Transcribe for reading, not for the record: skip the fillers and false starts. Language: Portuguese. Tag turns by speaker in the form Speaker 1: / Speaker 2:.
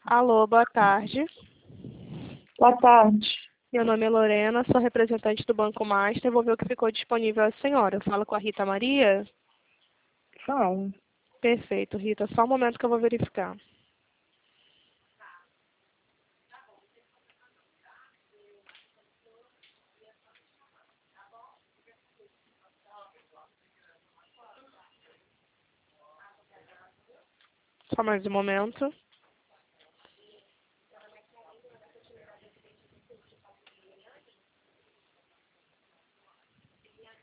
Speaker 1: Alô, boa tarde.
Speaker 2: Boa tarde.
Speaker 1: Meu nome é Lorena, sou representante do Banco Master. Vou ver o que ficou disponível à senhora. Eu falo com a Rita Maria?
Speaker 2: Fala.
Speaker 1: Perfeito, Rita. Só um momento que eu vou verificar. Só mais um momento.